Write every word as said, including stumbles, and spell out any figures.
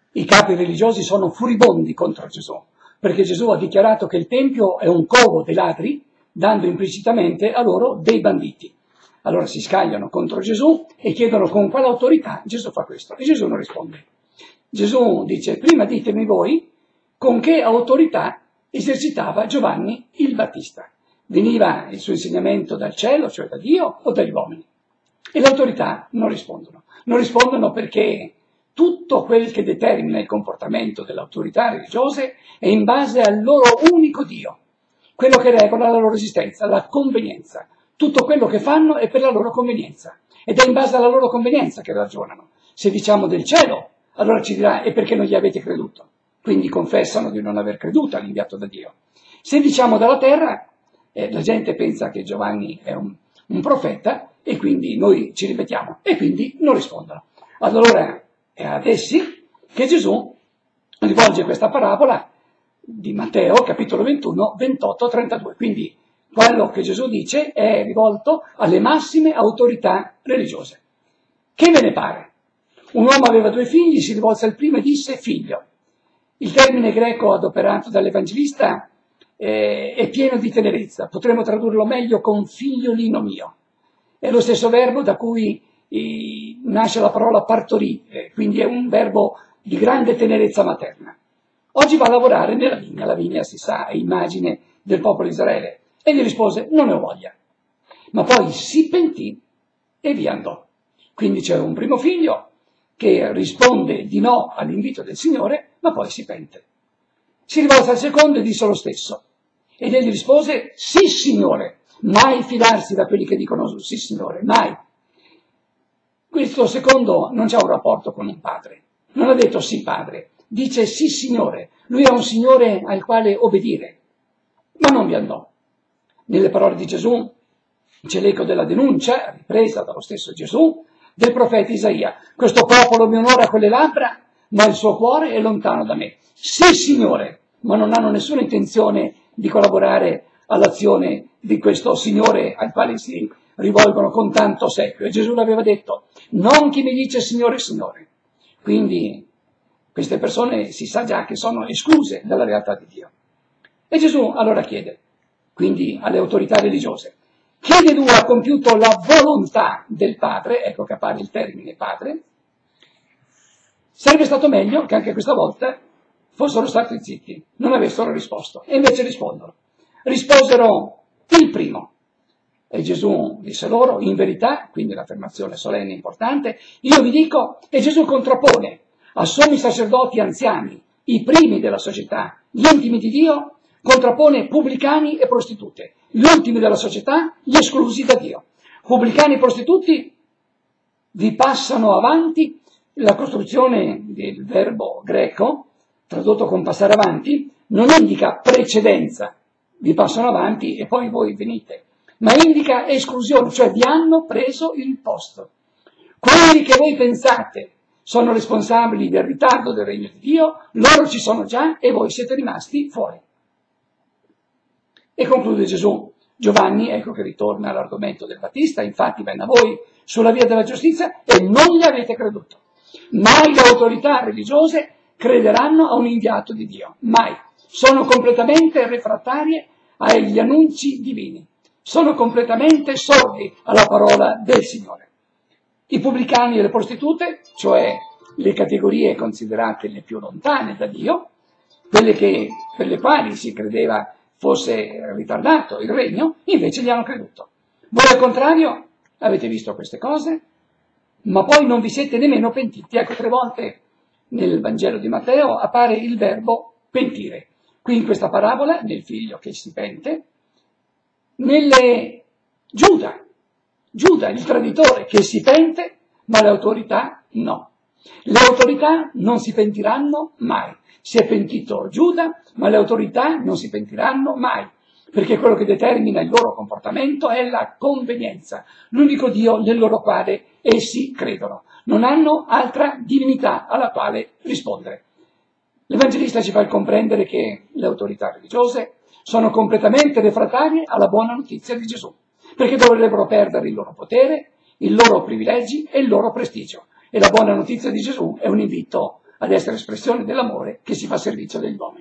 I capi religiosi sono furibondi contro Gesù, perché Gesù ha dichiarato che il Tempio è un covo dei ladri, dando implicitamente a loro dei banditi. Allora si scagliano contro Gesù e chiedono con quale autorità Gesù fa questo. E Gesù non risponde. Gesù dice: prima ditemi voi con che autorità esercitava Giovanni il Battista. Veniva il suo insegnamento dal cielo, cioè da Dio, o dagli uomini? E le autorità non rispondono. Non rispondono perché tutto quel che determina il comportamento delle autorità religiose è in base al loro unico Dio, quello che regola la loro esistenza, la convenienza. Tutto quello che fanno è per la loro convenienza ed è in base alla loro convenienza che ragionano. Se diciamo del cielo, allora ci dirà: e perché non gli avete creduto? Quindi confessano di non aver creduto all'inviato da Dio. Se diciamo dalla terra, eh, la gente pensa che Giovanni è un, un profeta e quindi noi ci ripetiamo e quindi non rispondono. Allora è ad essi che Gesù rivolge questa parabola di Matteo, capitolo ventuno, ventotto trentadue. Quindi quello che Gesù dice è rivolto alle massime autorità religiose. Che ve ne pare? Un uomo aveva due figli, si rivolse al primo e disse: figlio. Il termine greco adoperato dall'Evangelista eh, è pieno di tenerezza. Potremmo tradurlo meglio con figliolino mio. È lo stesso verbo da cui eh, nasce la parola partorì, eh, quindi è un verbo di grande tenerezza materna. Oggi va a lavorare nella vigna, la vigna si sa, è immagine del popolo di Israele. E gli rispose: non ne ho voglia. Ma poi si pentì e via andò. Quindi c'è un primo figlio che risponde di no all'invito del Signore, ma poi si pente. Si rivolse al secondo e disse lo stesso. Ed egli rispose: sì, Signore. Mai fidarsi da quelli che dicono sì, Signore, mai. Questo secondo non c'ha un rapporto con un padre. Non ha detto sì, padre. Dice sì, Signore. Lui è un Signore al quale obbedire. Ma non vi andò. Nelle parole di Gesù c'è l'eco della denuncia, ripresa dallo stesso Gesù, del profeta Isaia. Questo popolo mi onora con le labbra, ma il suo cuore è lontano da me. Sì, Signore, ma non hanno nessuna intenzione di collaborare all'azione di questo Signore al quale si rivolgono con tanto ossequio. E Gesù l'aveva detto: non chi mi dice Signore, Signore. Quindi queste persone si sa già che sono escluse dalla realtà di Dio. E Gesù allora chiede, quindi alle autorità religiose: chi di due ha compiuto la volontà del Padre? Ecco che appare il termine Padre. Sarebbe stato meglio che anche questa volta fossero stati zitti, non avessero risposto, e invece rispondono. Risposero il primo. E Gesù disse loro: in verità, quindi l'affermazione solenne importante, io vi dico, e Gesù contrappone a sommi sacerdoti anziani, i primi della società, gli intimi di Dio, contrappone pubblicani e prostitute, gli ultimi della società, gli esclusi da Dio. Pubblicani e prostituti vi passano avanti. La costruzione del verbo greco, tradotto con passare avanti, non indica precedenza, vi passano avanti e poi voi venite, ma indica esclusione, cioè vi hanno preso il posto. Quelli che voi pensate sono responsabili del ritardo del regno di Dio, loro ci sono già e voi siete rimasti fuori. E conclude Gesù. Giovanni, ecco che ritorna all'argomento del Battista, infatti venne a voi sulla via della giustizia e non gli avete creduto. Mai le autorità religiose crederanno a un inviato di Dio, mai. Sono completamente refrattarie agli annunci divini, sono completamente sordi alla parola del Signore. I pubblicani e le prostitute, cioè le categorie considerate le più lontane da Dio, quelle che, per le quali si credeva fosse ritardato il regno, invece gli hanno creduto. Voi al contrario avete visto queste cose, ma poi non vi siete nemmeno pentiti. Ecco, tre volte nel Vangelo di Matteo appare il verbo pentire. Qui in questa parabola, nel figlio che si pente, nelle Giuda, Giuda, il traditore che si pente, ma le autorità no. Le autorità non si pentiranno mai. Si è pentito Giuda, ma le autorità non si pentiranno mai, perché quello che determina il loro comportamento è la convenienza, l'unico Dio nel loro quale essi credono. Non hanno altra divinità alla quale rispondere. L'Evangelista ci fa comprendere che le autorità religiose sono completamente refrattarie alla buona notizia di Gesù, perché dovrebbero perdere il loro potere, i loro privilegi e il loro prestigio. E la buona notizia di Gesù è un invito ad essere espressione dell'amore che si fa servizio degli uomini.